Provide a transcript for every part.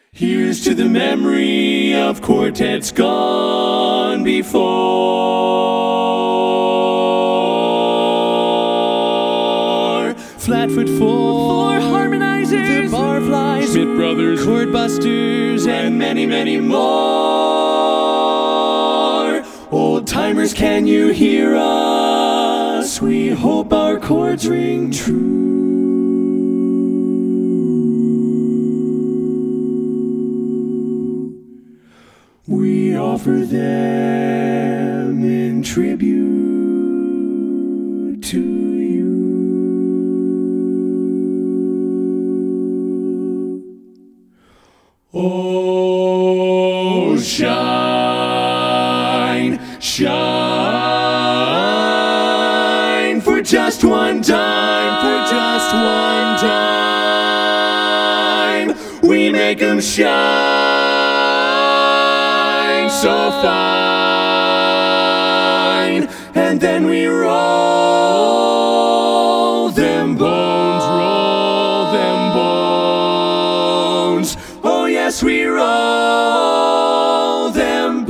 Here's to the memory of quartets gone before. Flatfoot Four, Harmonizers, the Barflies, Schmidt Brothers, Chord Busters, and many, many more. Old timers, can you hear us? We hope our chords ring true. We offer them in tribute to you. Oh, shine, shine for just one time, for just one time. We make them shine so fine, and then we roll them bones, roll them bones. Oh yes, we roll them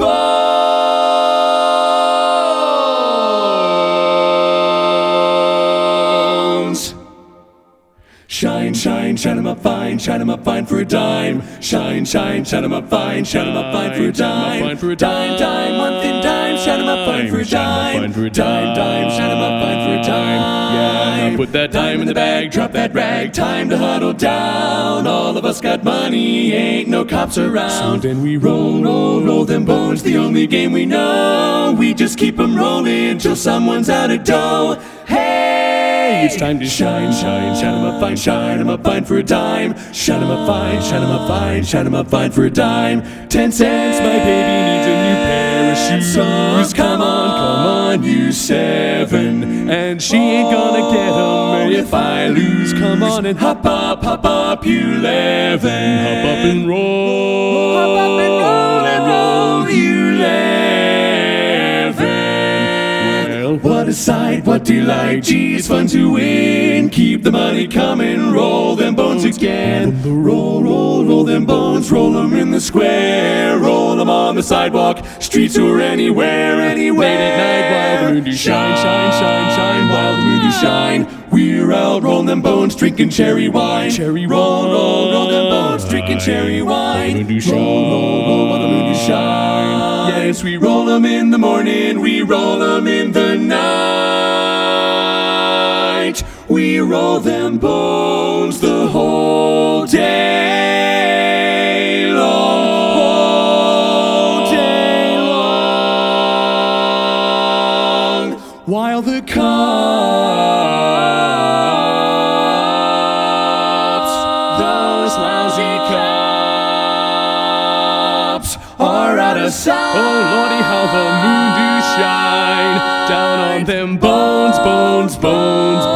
bones. Shine, shine, shine 'em up fine, shine 'em up fine for a dime. Shine, shine, shine 'em up fine, shine 'em up fine for a dime. Dime, dime, month in dime, shine 'em up fine for a dime. Dime, dime, shine 'em up fine for a dime. Yeah, now put that dime in the bag, drop that rag, time to huddle down. All of us got money, ain't no cops around. So then we roll, roll, roll them bones, the only game we know. We just keep 'em rolling till someone's out of dough. Hey, it's time to shine, shine, shine 'em up fine, shine 'em up fine for a dime. Shine 'em up fine, shine 'em up fine, shine 'em up fine for a dime. 10 cents, my baby needs a new pair of shoes. Come on, you 7. And she ain't gonna get 'em if I lose. Come on and hop up, you 11. Hop up and roll, hop up and roll, you 11. Well, what a sight, what delight, geez, fun to win. Keep the money coming, roll them bones again. Roll, roll, roll them bones, roll them in the square. Roll them on the sidewalk, streets or anywhere, anywhere. Late at night while the moon do shine, shine, shine, shine, while the moon do shine. We're out rolling them bones, drinking cherry wine. Cherry roll, roll, roll them bones, drinking cherry wine. Roll, roll, roll while the moon do shine. Yes, we roll them in the morning, we roll them in the night. We roll them bones the whole day long. Whole day long. While the cops, those lousy cops, are out of sight. Oh lordy, how the moon do shine down on them bones, bones, bones,